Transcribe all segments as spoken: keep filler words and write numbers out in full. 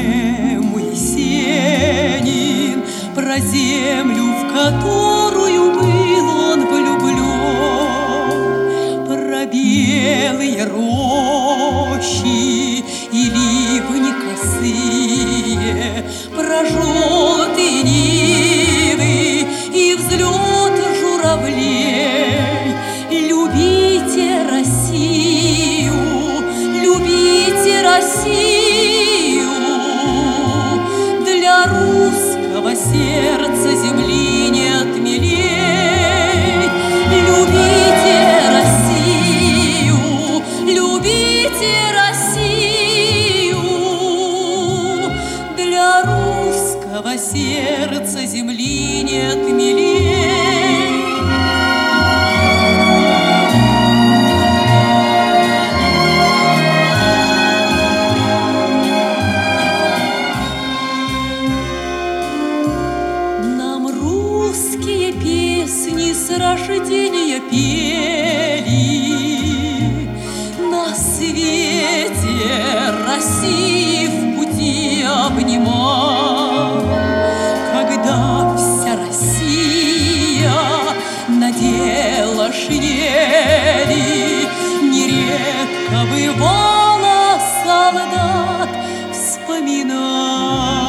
поэму Есенин про землю, в которую был он влюблен, про белые рощи и ливни косые, про желтые нивы и взлет журавлей. Любите Россию, любите Россию, для русского сердца земли нет милей. Любите Россию, любите Россию, для русского сердца земли нет милей. С рождения пели на свете России в пути обнимал, когда вся Россия надела шинели, нередко бывало солдат вспоминал.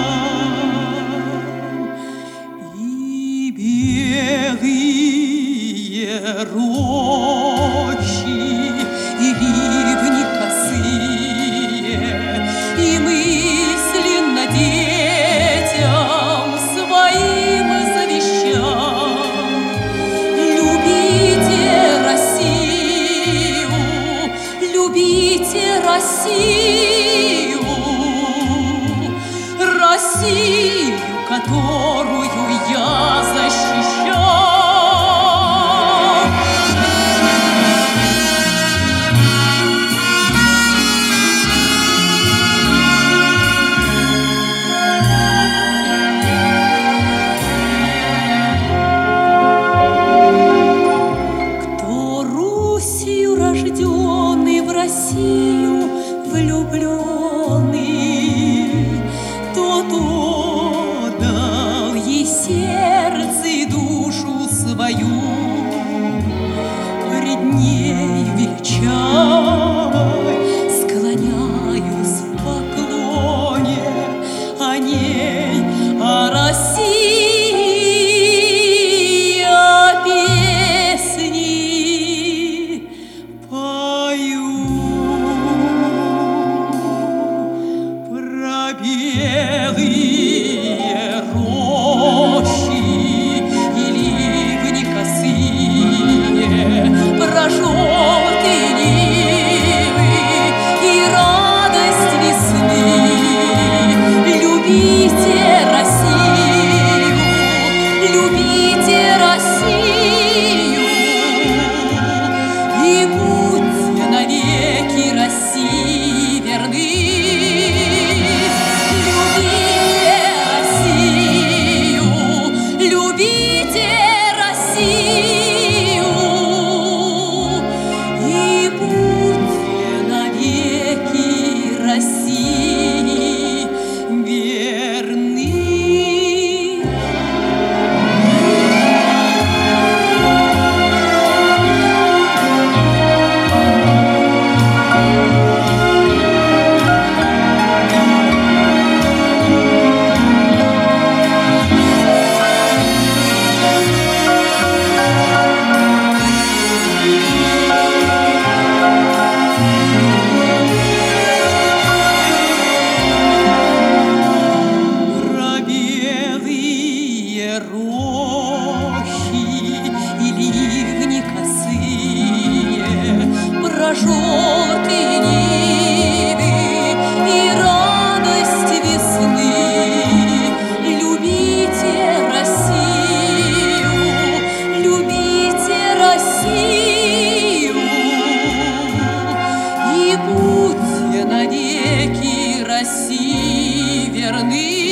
Рощи и ливни косые, и мысленно детям своим завещал. Любите Россию, любите Россию, Россию, которую я защищал. Рожденный в Россию влюбленный, тот отдал ей сердце и душу свою. Пред ней величавой склоняюсь в поклоне, о ней, о России. Белые рощи и ливни косые, про желтые нивы и радость весны. Любите Россию, любите Россию, и будьте навеки России верны. России верны. Рощи и ливни косые, про желтые нивы и радость весны. Любите Россию, любите Россию, и будьте навеки России верны.